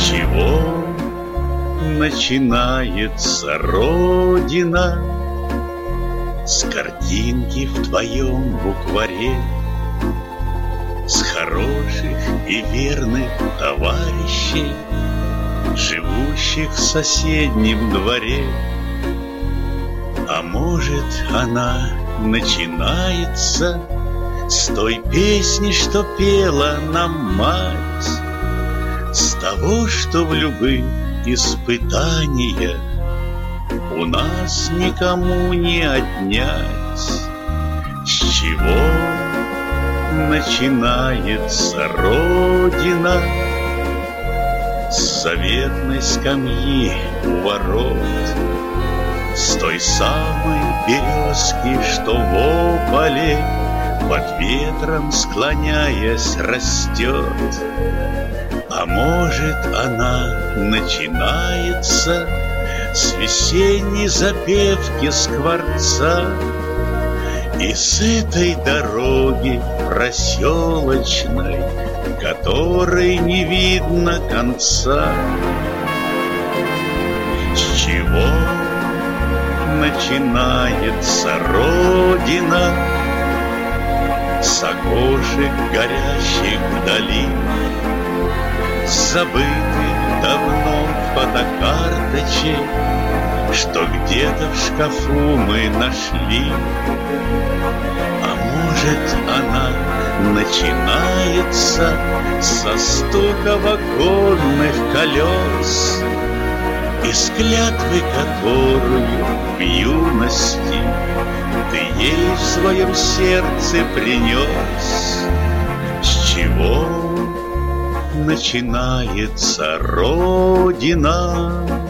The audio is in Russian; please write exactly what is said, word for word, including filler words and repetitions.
чего начинается Родина? С картинки в твоем букваре, с хороших и верных товарищей, живущих в соседнем дворе. А может, она начинается с той песни, что пела нам мать, с того, что в любых испытаниях у нас никому не отнять. С чего начинается Родина? С заветной скамьи у ворот, с той самой березки, что в ополе под ветром склоняясь растет. А может, она начинается с весенней запевки скворца и с этой дороги проселочной, которой не видно конца. С чего начинается Родина? С окошек горящих вдали, с забытых давно фотокарточек, что где-то в шкафу мы нашли. А может, она начинается со стука вагонных колес, из клятвы, которую в юности ты ей в своем сердце принес. С чего начинается Родина?